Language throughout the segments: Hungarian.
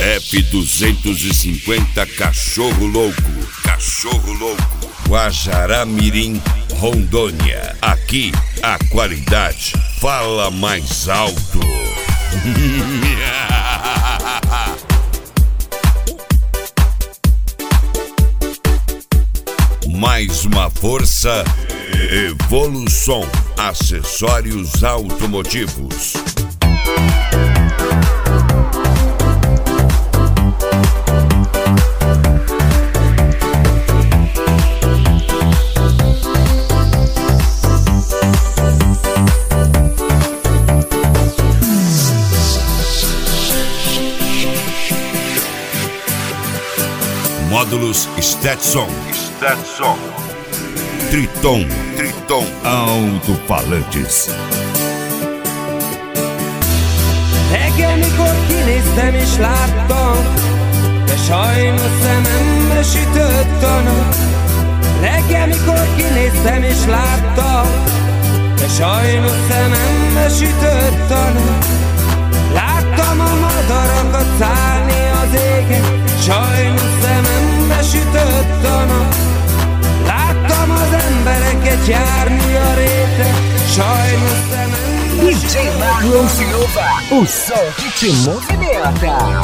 F250 Cachorro Louco. Cachorro Louco. Guajará-Mirim, Rondônia. Aqui a qualidade fala mais alto. Mais uma força, Evolução, acessórios automotivos. Módulos Stetson. Triton alto-falantes. Reggel, mikor kinéztem és láttam, de sajnos szememre sütött a nap. Reggel, mikor kinéztem és láttam, de sajnos szememre sütött a nap. Láttam a madarakat szállni az égen, sajnos szememre sütött a nap. Láttam az embereket járni a rétre, sajnos szememre DJ Marlon Silva, o som que te movimenta.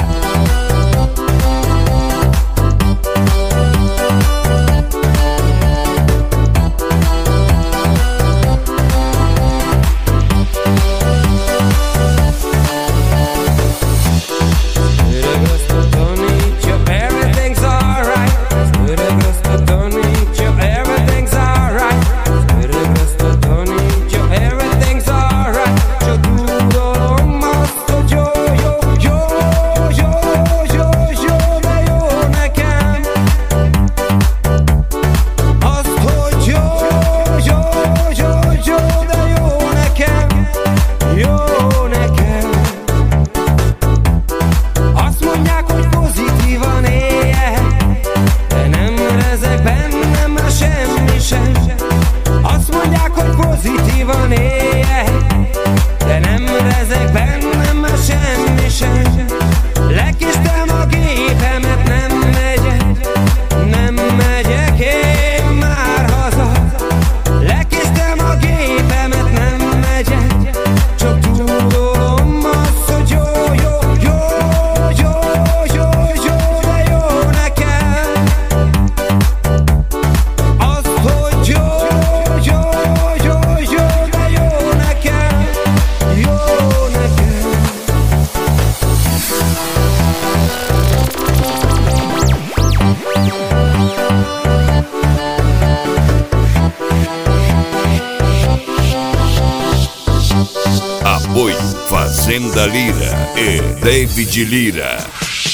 Fazenda Lira e David Lira.